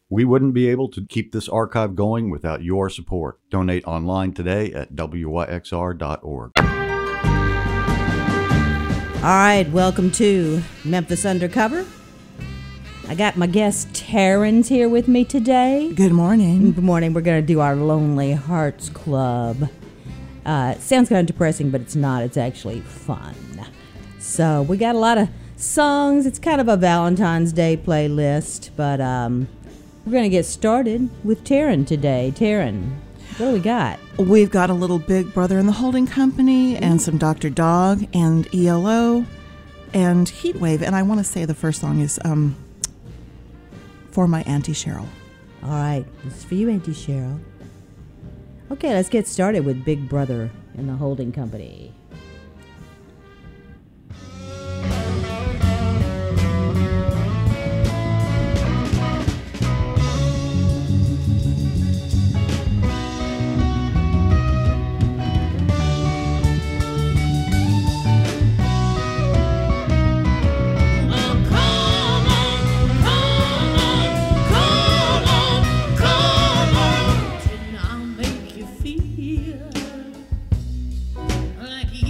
We wouldn't be able to keep this archive going without your support. Donate online today at wyxr.org. All right, welcome to Memphis Undercover. I got my guest Terrence here with me today. Good morning. Good morning. We're going to do our Lonely Hearts Club. It sounds kind of depressing, but it's not. It's actually fun. So we got a lot of songs. It's kind of a Valentine's Day playlist, but we're going to get started with Taryn today. Taryn, what do we got? We've got a little Big Brother and the Holding Company and some Dr. Dog and ELO and Heatwave. And I want to say the first song is For My Auntie Cheryl. All right, this is for you, Auntie Cheryl. Okay, let's get started with Big Brother and the Holding Company. Like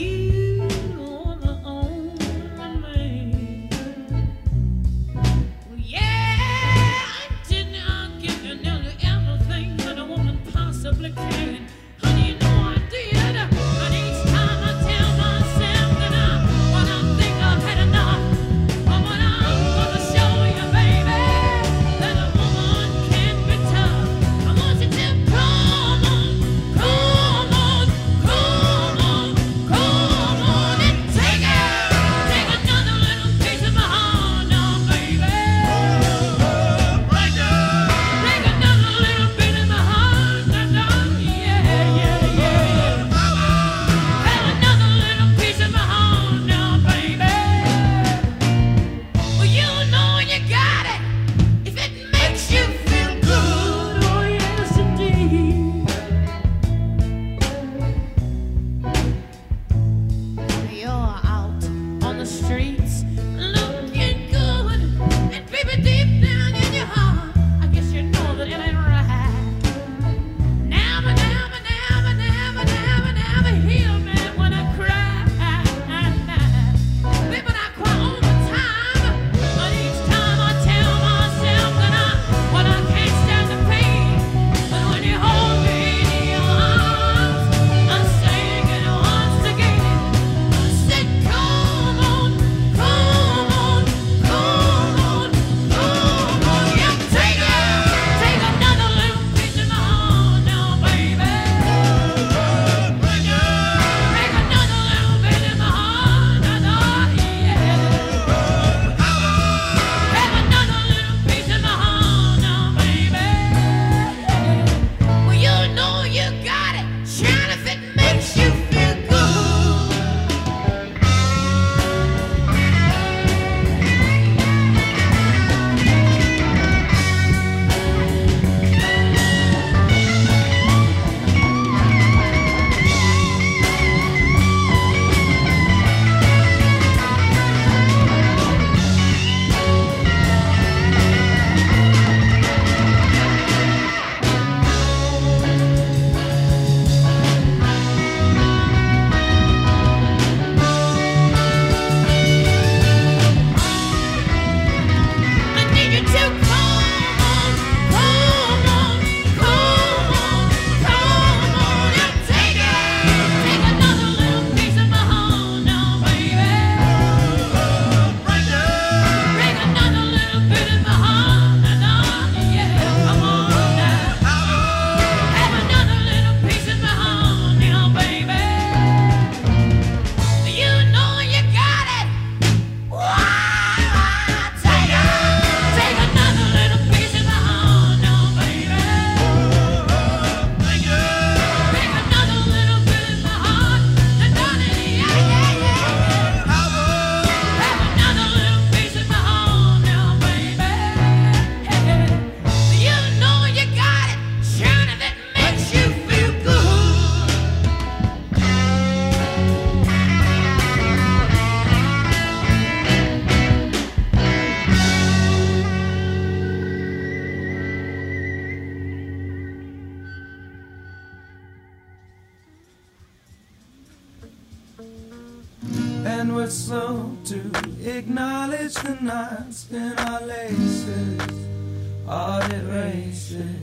we're slow to acknowledge the knots in our laces, audit races.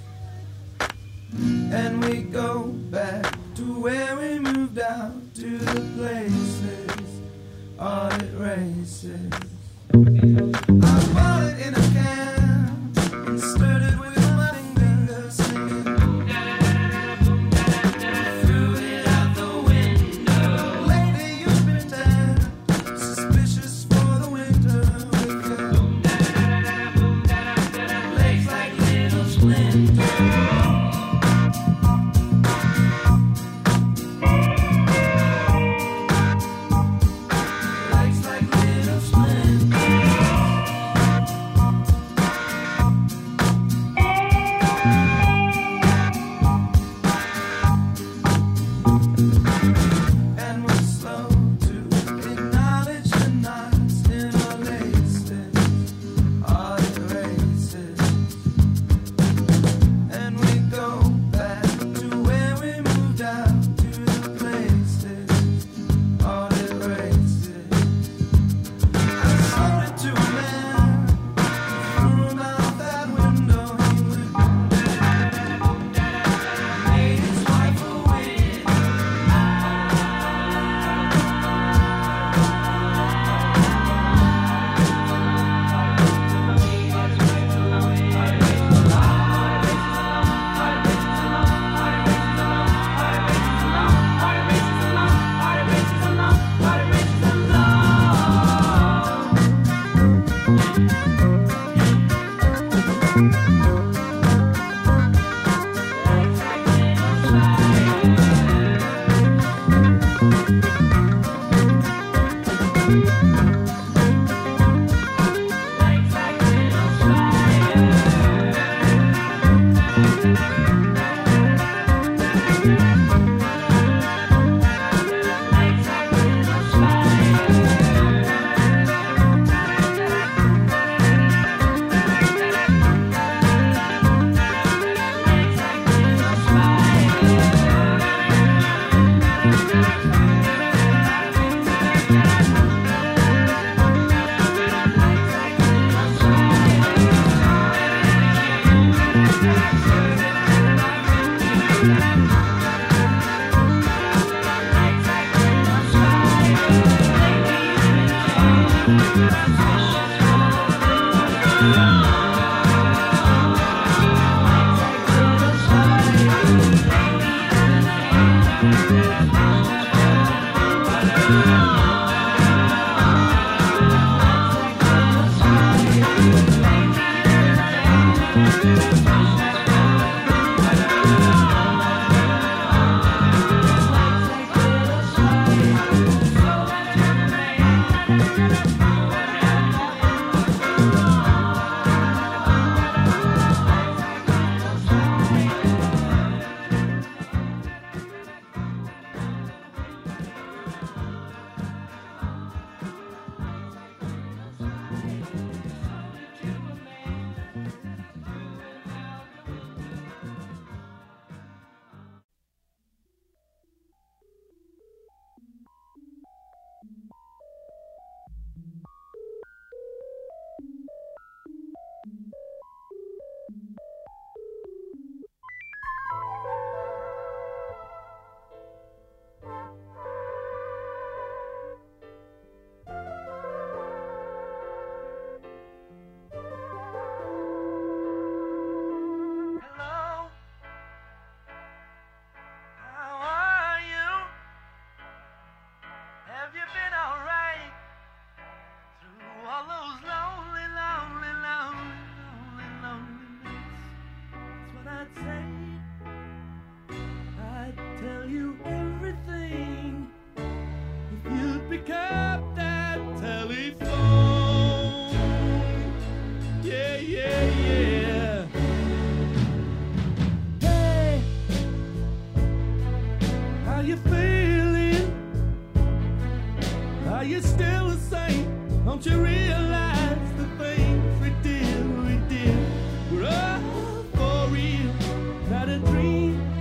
And we go back to where we moved out to the places, audit races. I bought it in a can and stirred it with my fingers, singing. Threw it out the window. Lately you've been dead, suspicious for the winter with your legs like little splinters.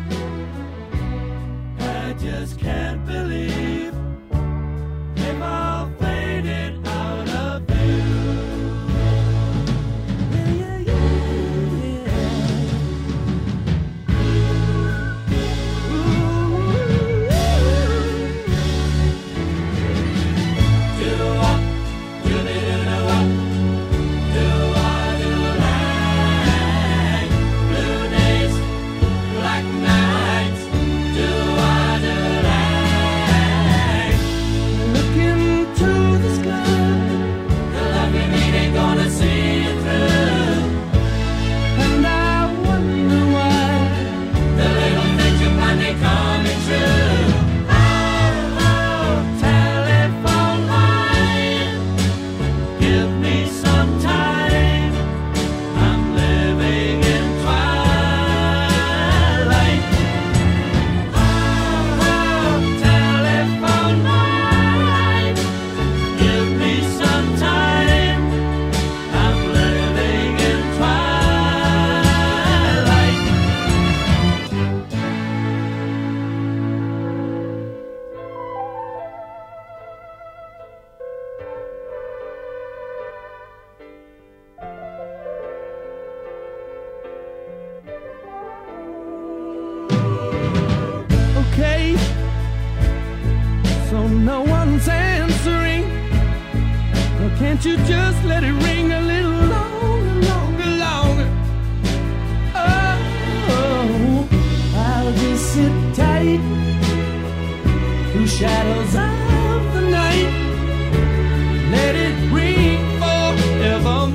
Just can't believe if I Can't you just let it ring a little longer, longer, longer? Oh, I'll just sit tight through shadows of the night. Let it ring forevermore.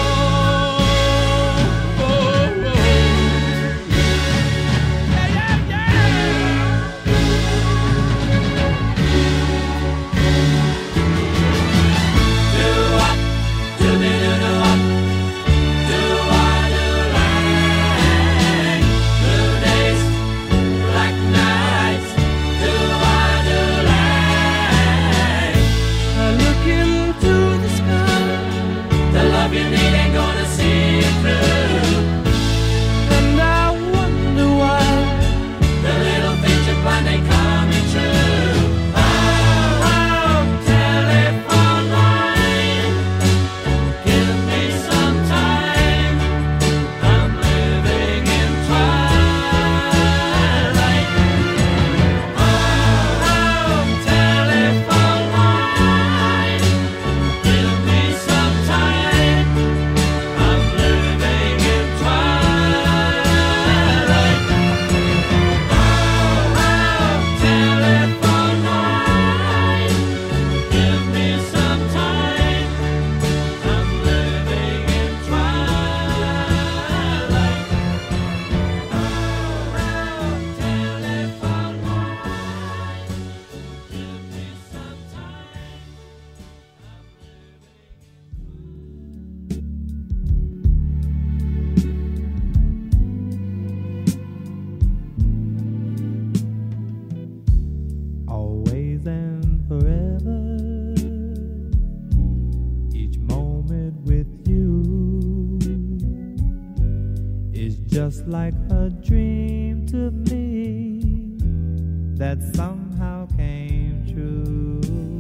Just like a dream to me that somehow came true.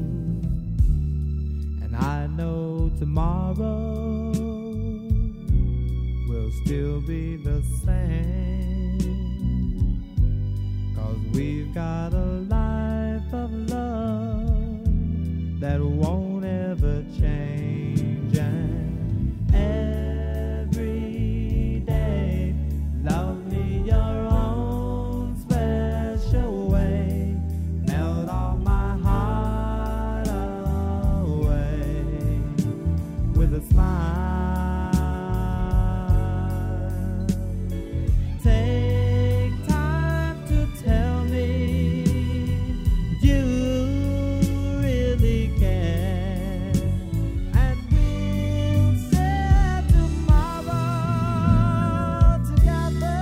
And I know tomorrow will still be the same, 'cause we've got a life of love that won't ever change. And every day love me your own special way. Melt all my heart away with a smile. Take time to tell me you really care, and we'll share tomorrow together.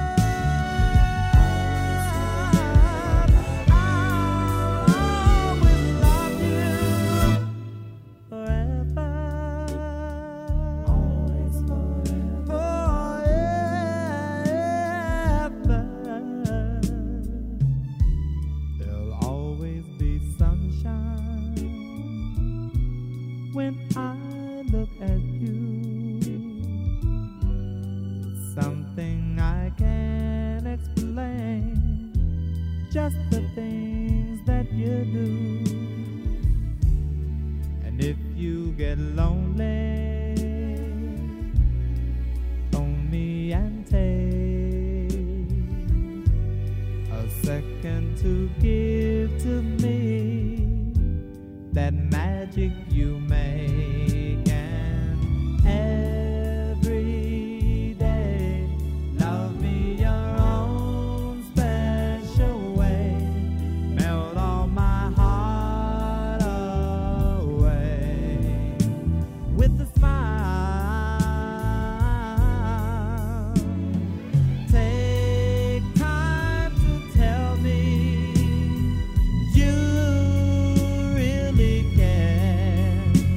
There'll always be sunshine when I look at you. Something I can't explain, just the things that you do. And if you get lonely, phone me and take a second to give to me that magic you make. And every day love me your own special way. Melt all my heart away with a smile. Take time to tell me you really care,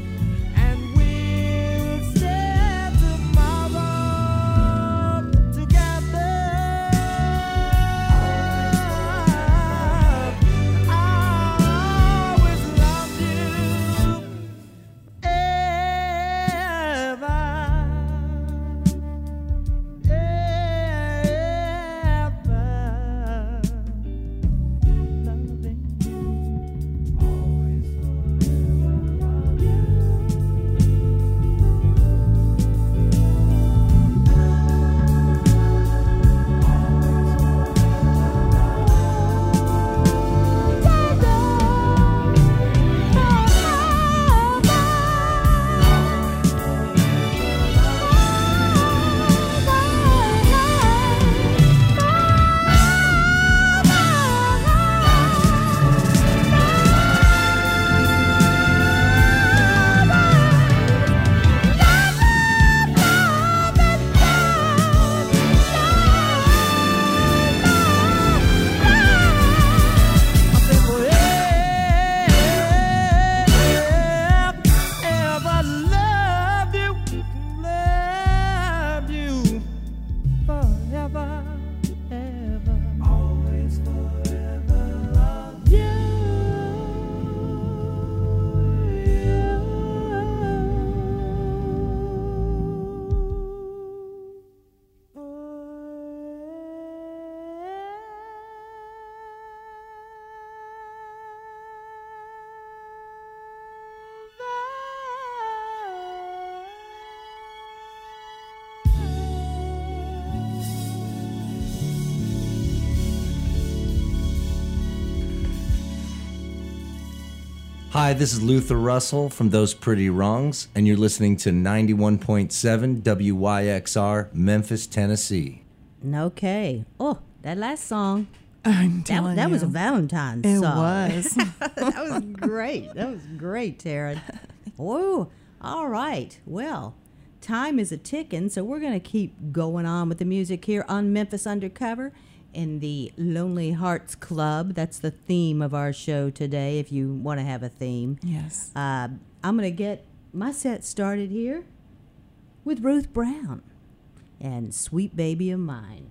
Hi, this is Luther Russell from Those Pretty Wrongs, and you're listening to 91.7 WYXR, Memphis, Tennessee. Okay. Oh, that last song. I'm telling That you. was a Valentine's It song. was. That was great. That was great, Taryn. Whoa. All right. Well, time is a ticking, so we're going to keep going on with the music here on Memphis Undercover in the Lonely Hearts Club. That's the theme of our show today, if you want to have a theme. Yes. I'm going to get my set started here with Ruth Brown and Sweet Baby of Mine.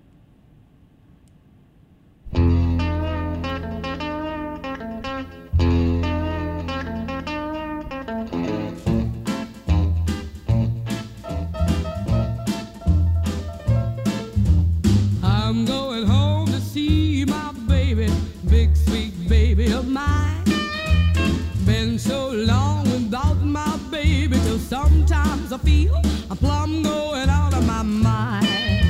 I'm going home to see my baby, big sweet baby of mine. Been so long without my baby till sometimes I feel a plum going out of my mind.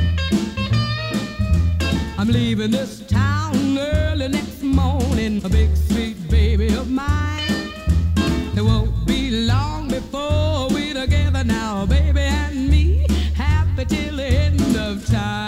I'm leaving this town early next morning, a big sweet baby of mine. It won't be long before we're together now, baby and me, happy till the end of time.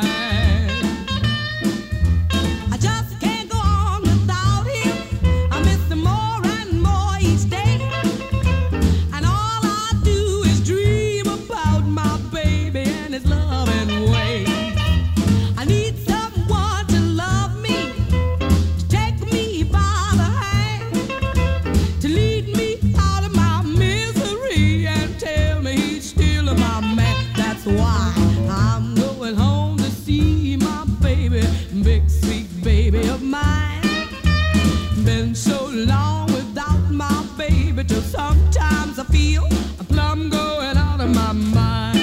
I just can't go on without him. I miss him more and more each day. And all I do is dream about my baby and his loving way. I need someone to love me, to take me by the hand, to lead me out of my misery and tell me he's still my man. That's why I'm going home to see my baby, big sweet baby of mine. Been so long without my baby till sometimes I feel a plum going out of my mind.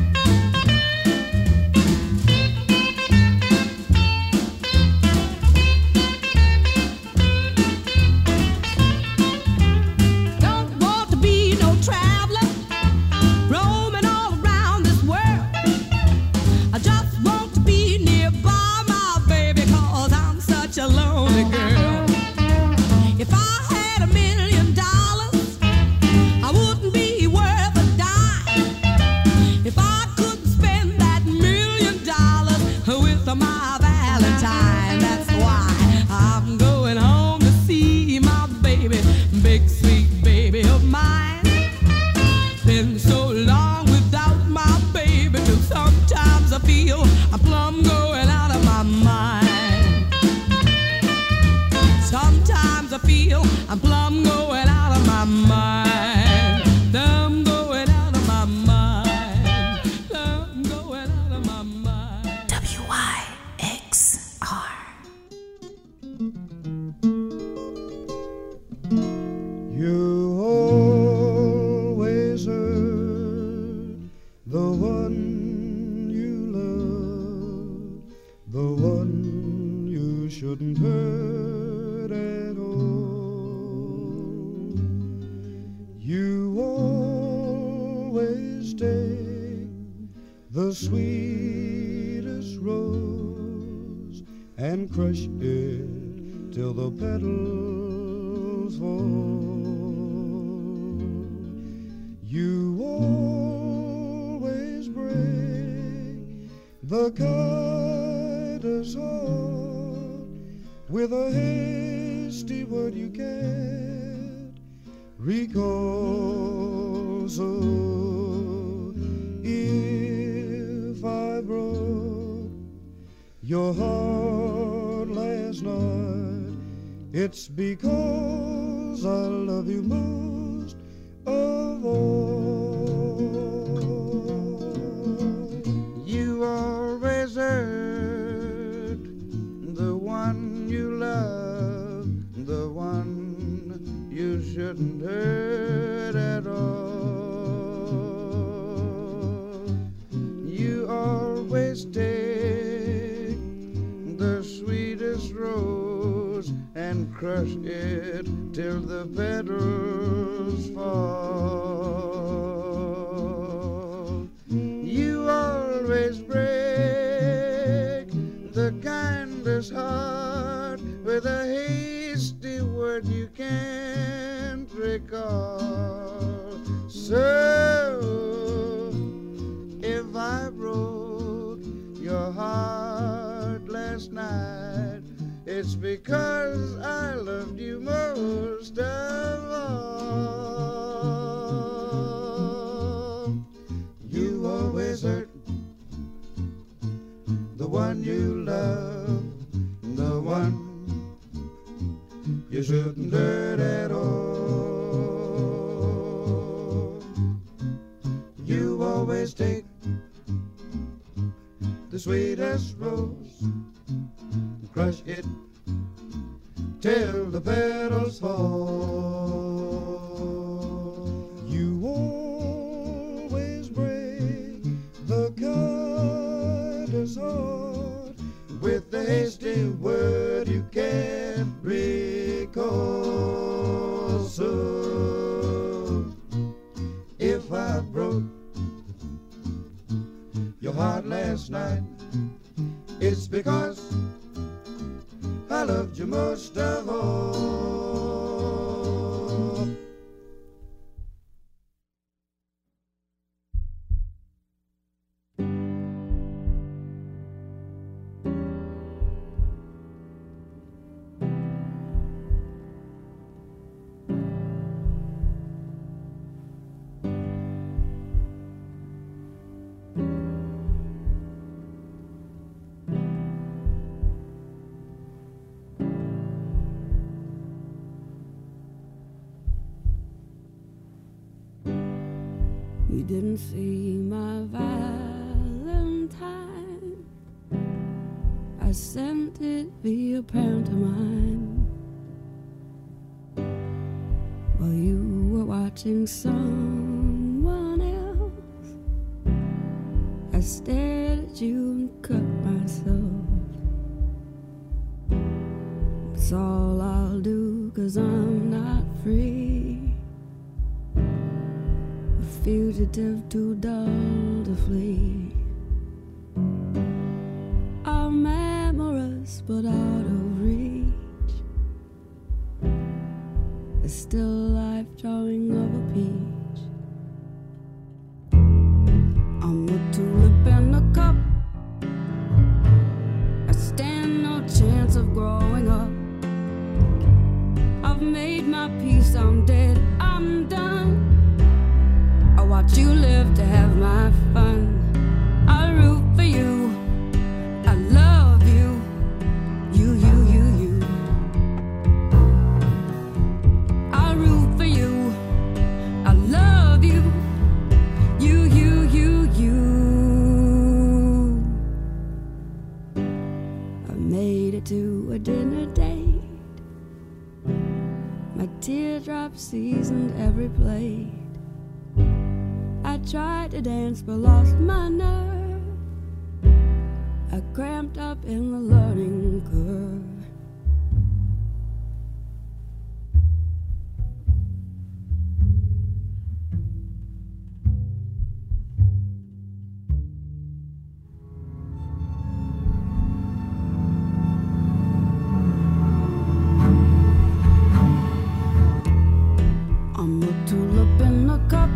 Don't want to be no traveler, roaming all around this world. I just want to be nearby my baby, 'cause I'm such a lonely girl. If I had $1 million, I wouldn't be worth a dime. If I couldn't spend that $1 million with my Valentine, that's why I'm going home to see my baby, big sweet baby of mine. Been so long without my baby till sometimes I feel a plum going out of my mind. Sometimes I feel a plum going out of my mind. Plum going out of my mind. Plum going out of my mind. WYXR. You always hurt the one you love, the one you shouldn't hurt at all. You always take the sweetest rose and crush it till the petals fall. You always break the kindest heart with a hasty word you can't recall. So if I broke your heart last night, it's because I love you most of all. You always hurt the one you love, the one you shouldn't hurt at all. You always take the sweetest rose and crush it till the petals fall. You always break the kindest heart with a hasty word you can't recall. So if I broke your heart last night, it's because I loved you most of all. You always hurt the one you love, the one you shouldn't hurt at all. You always take the sweetest rose, crush it till the petals fall. You always break the kindest heart with the hasty word you can't recall. So if I broke your heart last night, it's because I loved you most of all. You didn't see my Valentine. I sent it via pantomime while you were watching someone else. I stared at you and cut myself. It's all I'll do, 'cause I'm not free, fugitive too dull to flee. I'm amorous but out of reach. It's still life drawing of a peach. I'm a tulip in a cup. I stand no chance of growing up. I've made my peace, I'm dead, I'm done. I watch you live to have my fun. I root for you, I love you, you. I root for you, I love you, you. I made it to a dinner date. My teardrops seasoned every plate. I tried to dance but lost my nerve. I cramped up in the learning curve. I'm a tulip in a cup.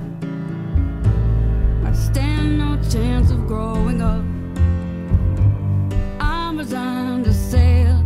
Stand no chance of growing up. I'm resigned to sail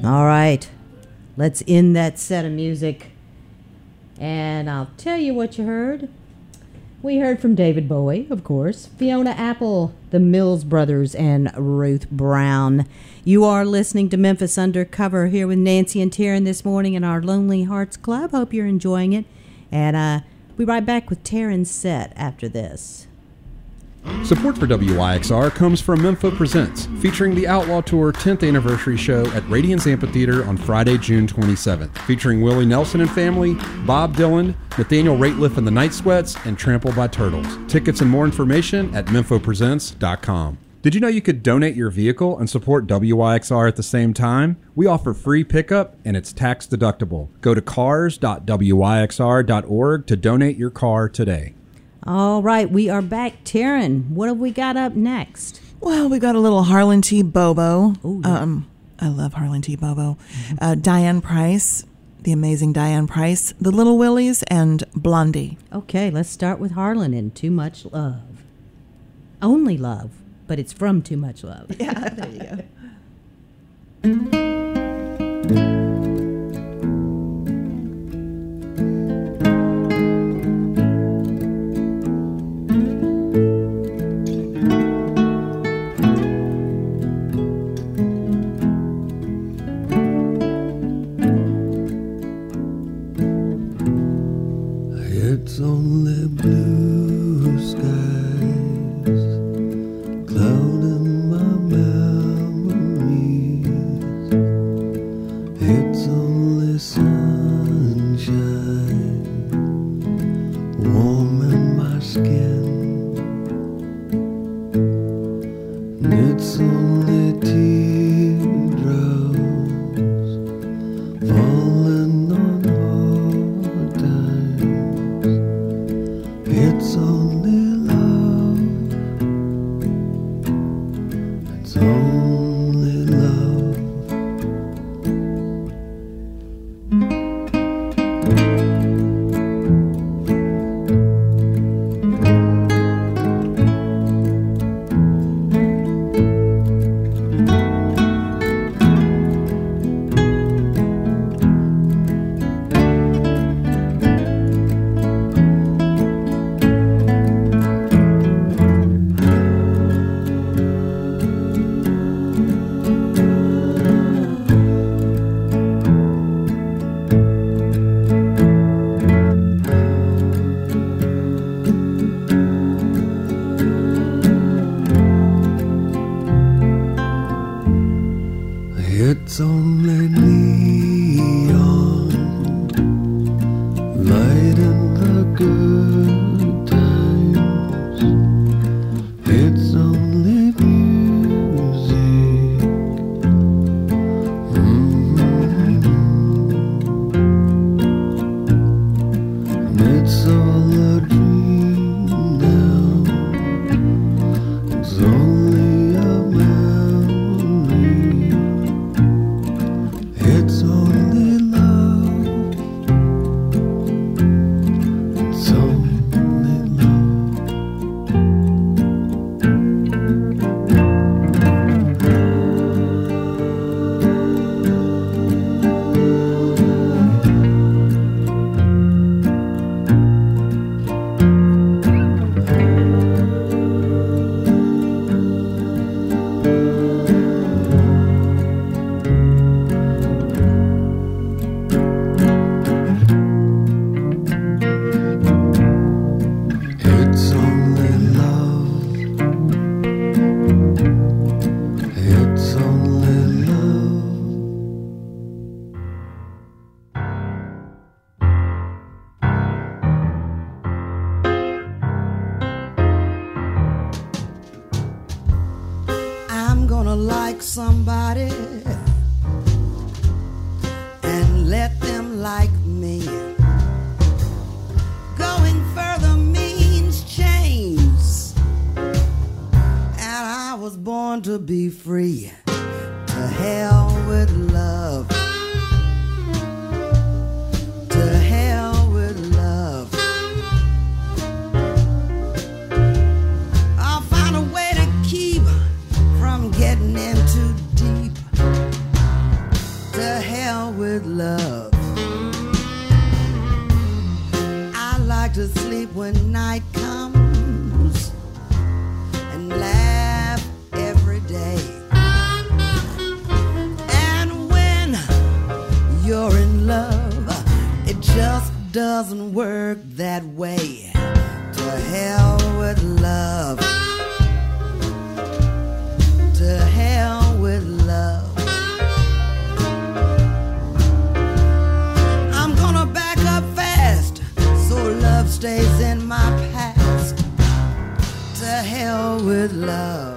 All right. Let's end that set of music. And I'll tell you what you heard. We heard from David Bowie, of course, Fiona Apple, the Mills Brothers, and Ruth Brown. You are listening to Memphis Undercover here with Nancy and Taryn this morning in our Lonely Hearts Club. Hope you're enjoying it. And we'll be right back with Taryn's set after this. Support for WYXR comes from Mempho Presents, featuring the Outlaw Tour 10th anniversary show at Radiance Amphitheater on Friday, June 27th, featuring Willie Nelson and family, Bob Dylan, Nathaniel Rateliff and the Night Sweats, and Trampled by Turtles. Tickets and more information at memphopresents.com. Did you know you could donate your vehicle and support WYXR at the same time? We offer free pickup and it's tax deductible. Go to cars.wyxr.org to donate your car today. All right, we are back. Taryn, what have we got up next? Well, we've got a little Harlan T. Bobo. Ooh, yeah. I love Harlan T. Bobo. Diane Price, the amazing Diane Price, the Little Willies, and Blondie. Okay, let's start with Harlan and Too Much Love. Only Love, but it's from Too Much Love. Yeah, there you go. It's only blue skies clouding my memories. It's only sunshine warming my skin. And it's only teardrops falling on hard times. It's only love. It's only love. It's only neon lighting the good times. It's only music. And it's all a dream now. It's only a memory. It's only love. It's only love. It's only love. It's only love. I'm gonna like somebody and let them like me. Going further means chains, and I was born to be free. To hell with love. To hell with love. I'll find a way to keep from getting in too deep. To doesn't work that way. To hell with love. To hell with love. I'm gonna back up fast so love stays in my past. To hell with love.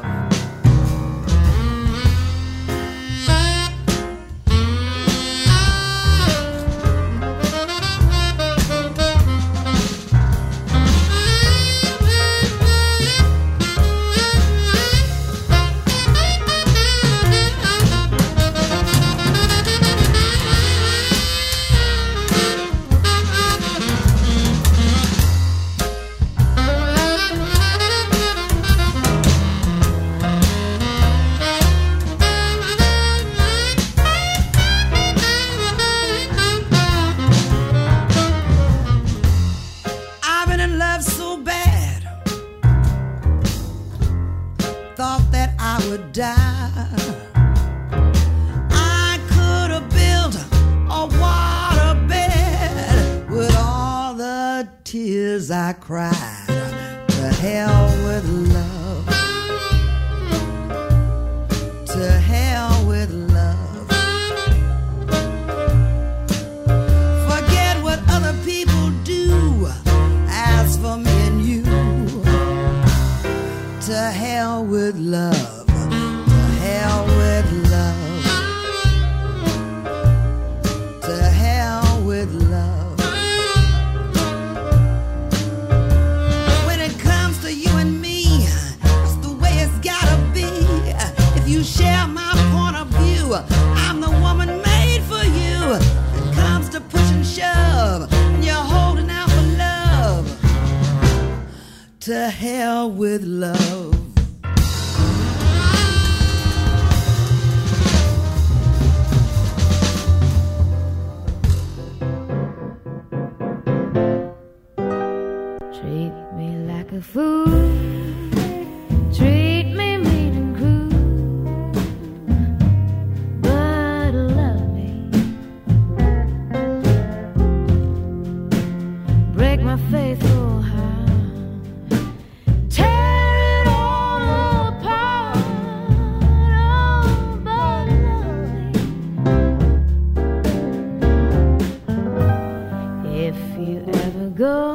I could have built a waterbed with all the tears I cried. To hell with love. To hell with love. Forget what other people do. As for me and you, to hell with love. Hell with love. To hell with love. When it comes to you and me, it's the way it's gotta be. If you share my point of view, I'm the woman made for you. It comes to push and shove, and you're holding out for love. To hell with love. A fool, treat me mean and cruel, but love me. Break my faithful heart, tear it all apart, oh, but love me. If you ever go,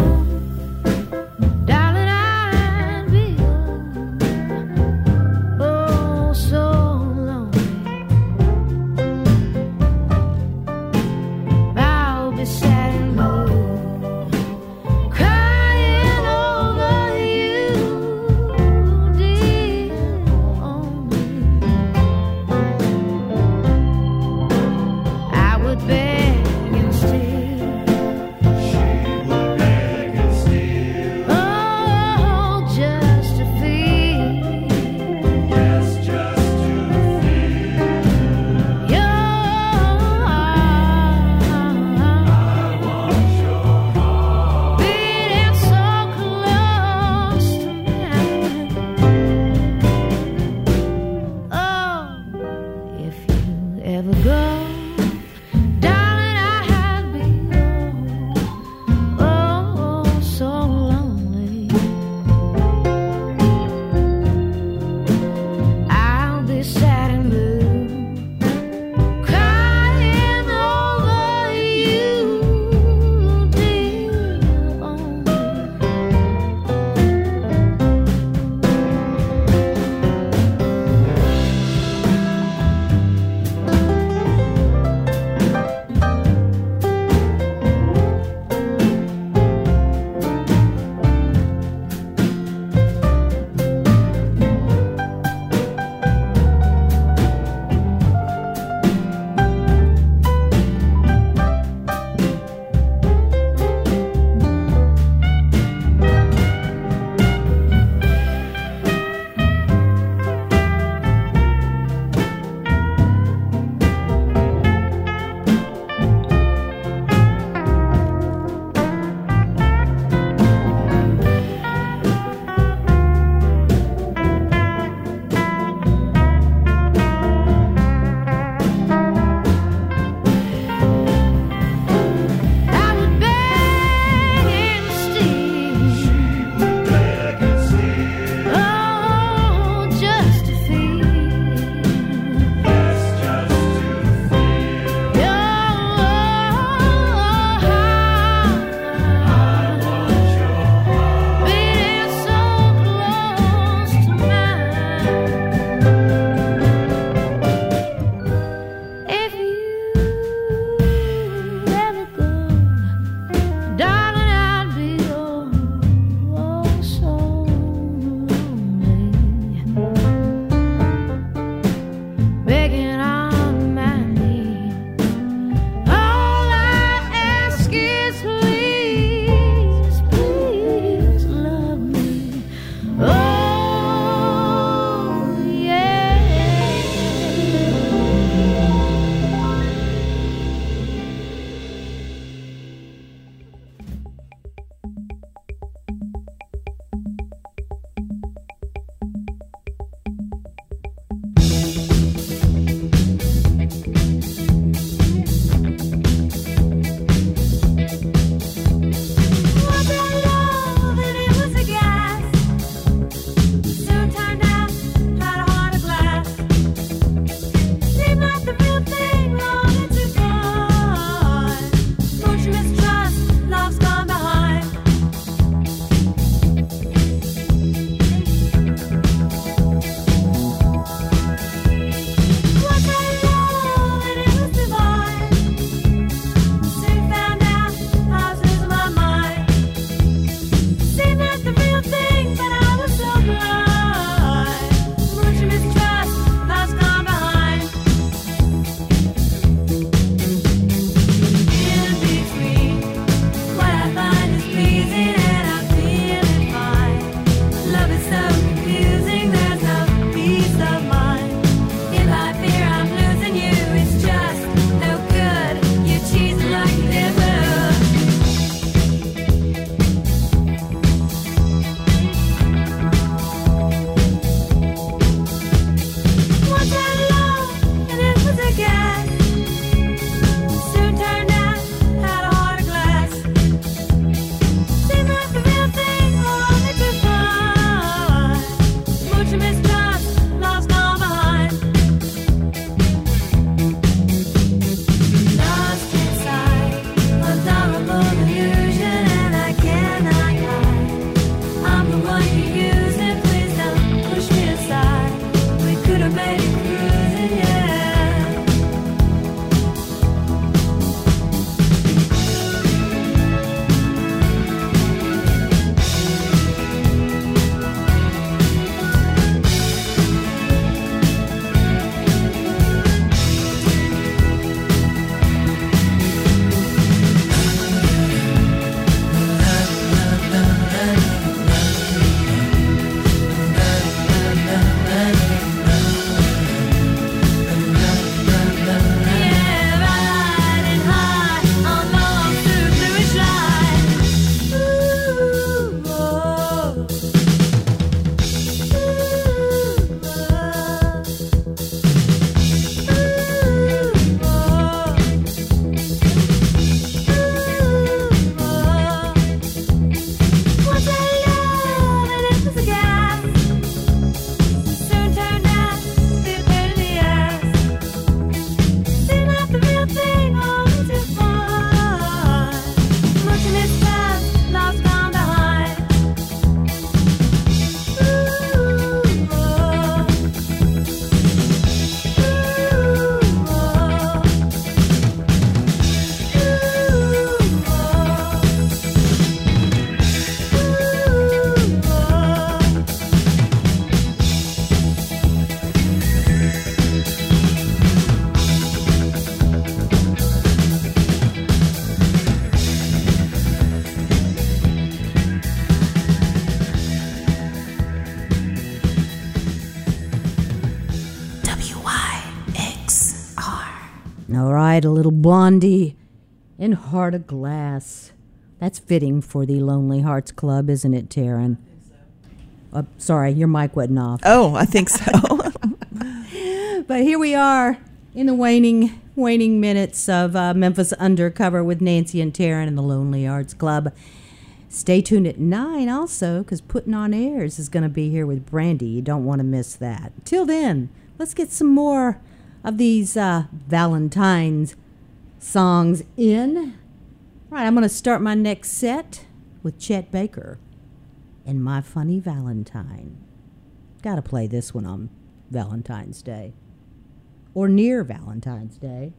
All right, a little Blondie in Heart of Glass. That's fitting for the Lonely Hearts Club, isn't it, Taryn? Sorry, your mic wasn't off. Oh, I think so. But here we are in the waning minutes of Memphis Undercover with Nancy and Taryn and the Lonely Hearts Club. Stay tuned at 9 also, because Putting on Airs is going to be here with Brandy. You don't want to miss that. Till then, let's get some more of these Valentine's songs in. All right, I'm going to start my next set with Chet Baker and My Funny Valentine. Got to play this one on Valentine's Day. Or near Valentine's Day.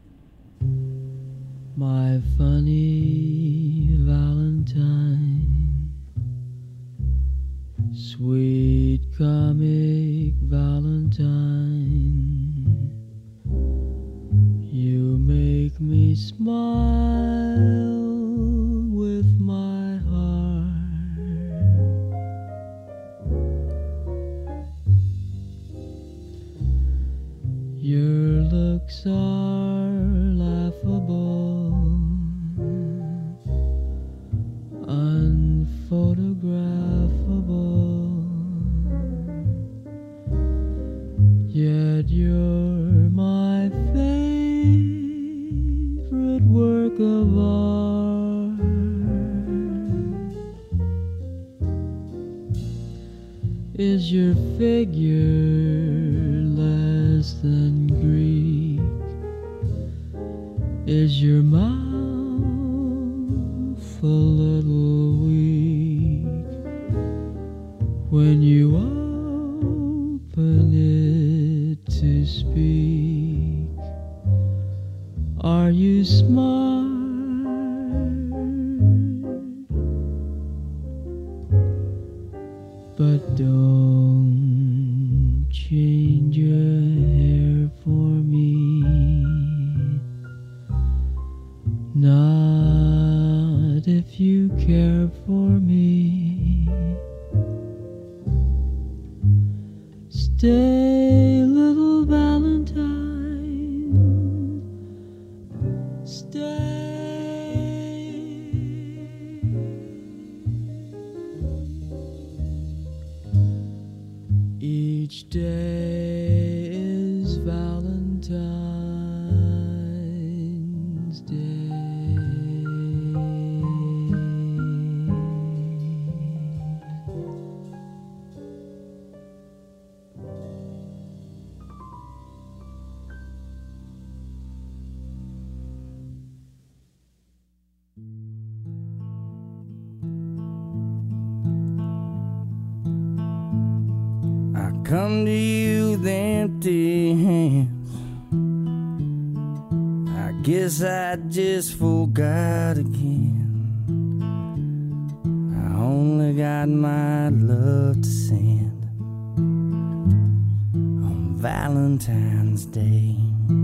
My funny Valentine, sweet comic Valentine, you make me smile with my heart. Your looks are laughable, unphotographable, yet you're my favorite work of art. Is your figure less than Greek? Is your mouth a little weak when you open it to speak? Are you smart? But don't change your hair for me, not if you care for me. Stay, little Valentine, stay. Each day is Valentine's Day. I come to you with empty hands. I guess I just forgot again. I only got my love to send on Valentine's Day.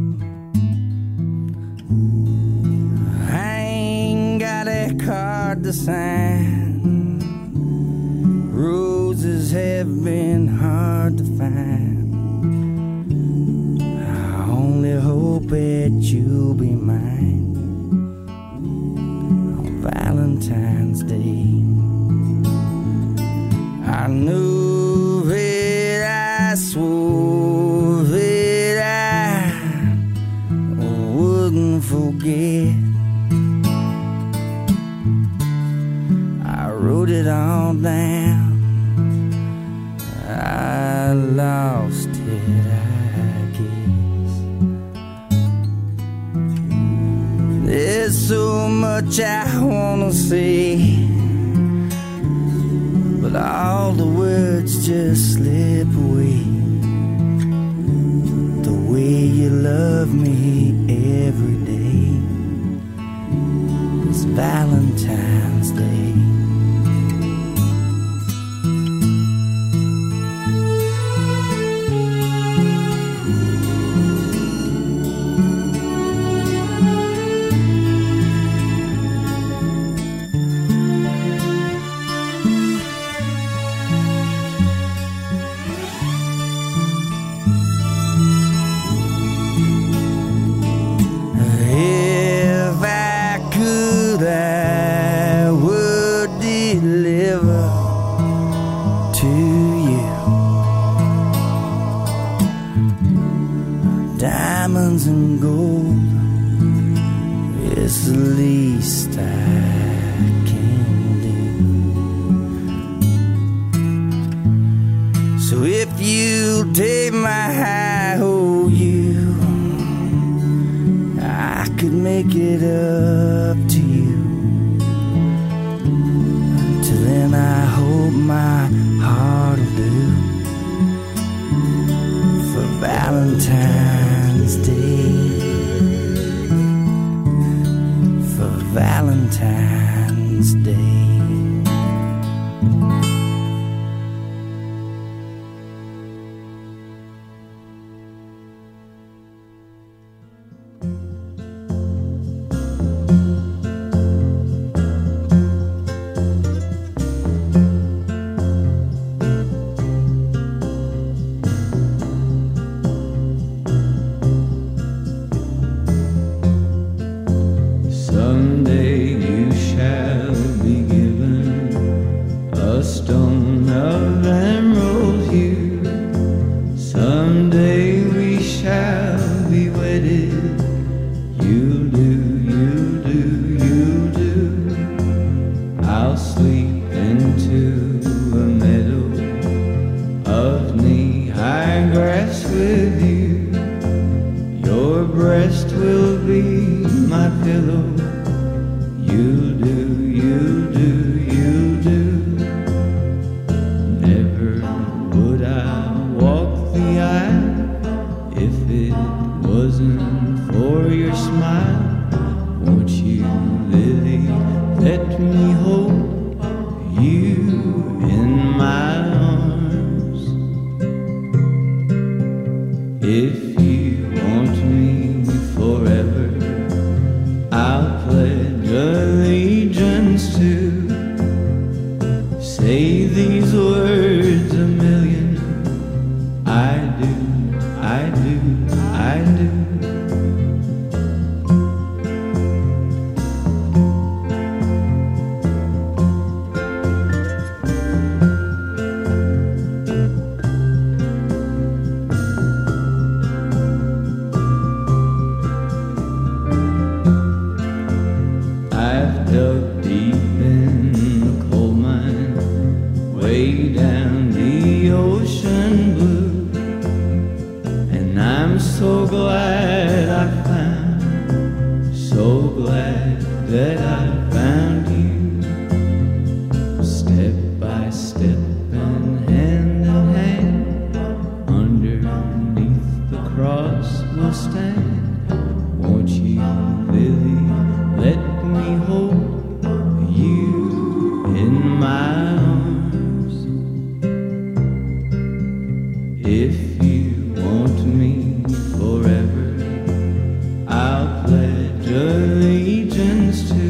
I ain't got a card to sign. Roses have been hard to find. I only hope that you'll be mine on Valentine's Day. I knew that I swore that I wouldn't forget. I wrote it all down. I lost it, I guess. There's so much I wanna say, but all the words just slip away. The way you love me every day is Valentine's Day. diamonds and gold is the least I can do. So if you take my high, oh, you, I could make it up to you. Till then I hope my heart will do for Valentine's Day. For Valentine's Day. Someday you shall be given a stone of emerald hue. Someday we shall be wedded. You do, you do, you do. I'll sleep into a meadow of knee-high grass with you. Your breast will be my pillow. You do, you do, you do. Never would I walk the aisle if it wasn't for your smile. Won't you, Lily, let me hold you in my arms? If you want me forever, I'll pledge allegiance to say these words a million. I do, I do, I do. I've dug deep in the coal mine, way down the ocean blue, and I'm so glad I found, so glad that I found you. Step by step and hand in hand, underneath the cross we'll stand. Won't you, Lily, let me hold you in my arms? If you want me forever, I'll pledge allegiance to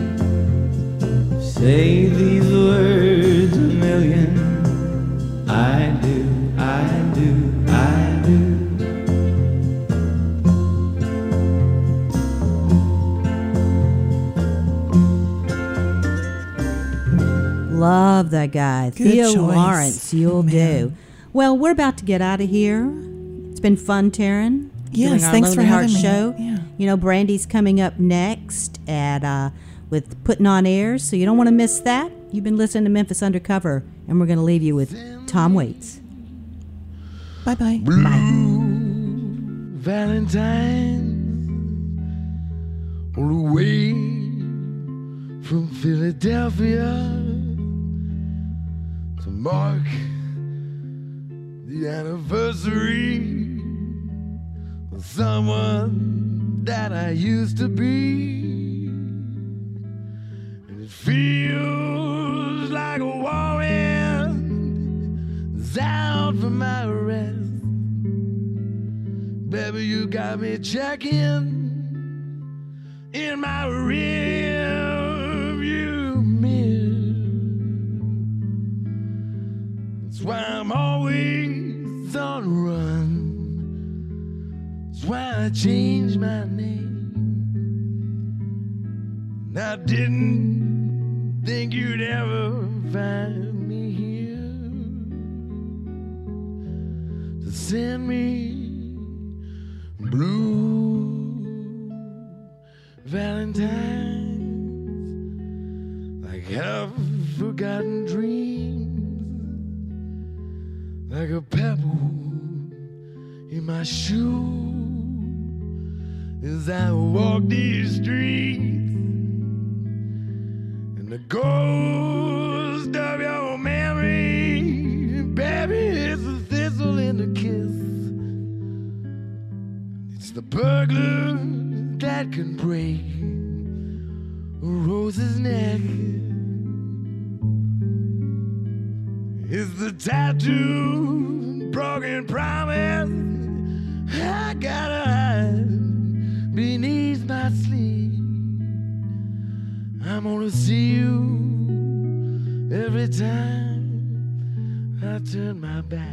say these words a million. I do, I do, I do. Love that guy. Good Theo choice. Lawrence, you'll Man. do. Well, we're about to get out of here. It's been fun, Taryn. Yes, doing our thanks for Lonely Heart having me. show. Yeah. You know, Brandy's coming up next at with Putting on Airs, so you don't want to miss that. You've been listening to Memphis Undercover, and we're going to leave you with Tom Waits. Bye-bye. Valentine on the way from Philadelphia to mark the anniversary of someone that I used to be. And it feels like a whirlwind is out for my rest. Baby, you got me checking in my rearview mirror. That's why I'm always on the run. That's why I changed my name. And I didn't think you'd ever find me here to send me blue Valentines, like half-forgotten dreams, like a pebble in my shoe as I walk these streets, and the ghost of your memory, baby, it's a thistle in a kiss. It's the burglar that can break a rose's neck. It's the tattooed broken promise I gotta hide beneath my sleeve. I'm gonna see you every time I turn my back.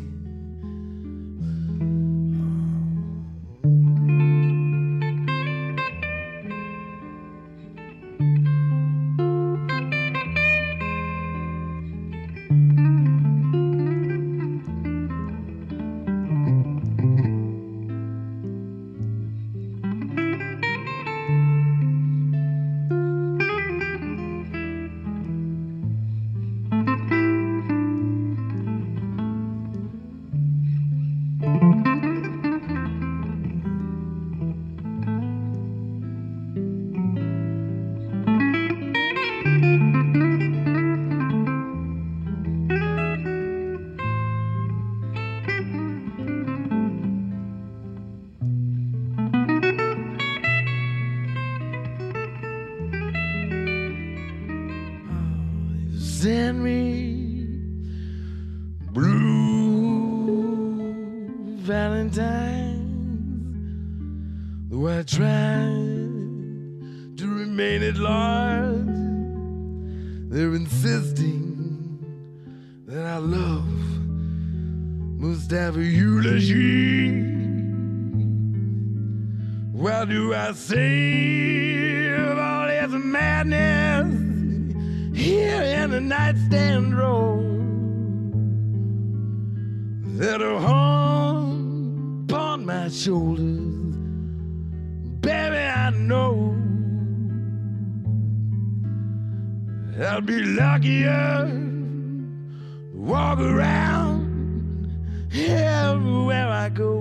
Send me blue Valentines, though I try to remain at large. They're insisting that I love must have a eulogy. Why do I save all this madness here in the nightstand drawer that are hung upon my shoulders? Baby, I know I'll be luckier to walk around everywhere I go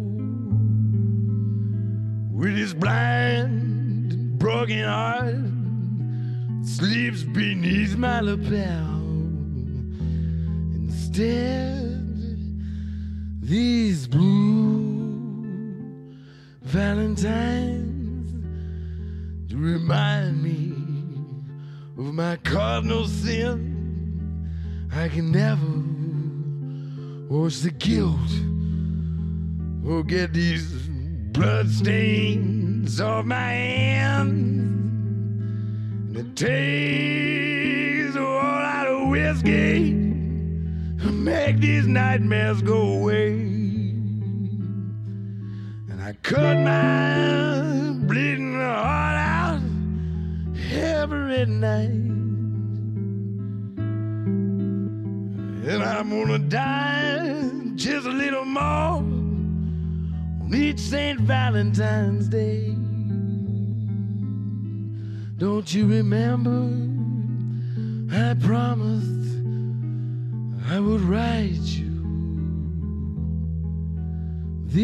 with this blind, broken heart sleeps beneath my lapel. Instead, these blue Valentines to remind me of my cardinal sin. I can never wash the guilt or get these blood stains off my hands. It takes a whole lot of whiskey to make these nightmares go away. And I cut my bleeding heart out every night. And I'm gonna die just a little more on each St. Valentine's Day. Don't you remember? I promised I would write you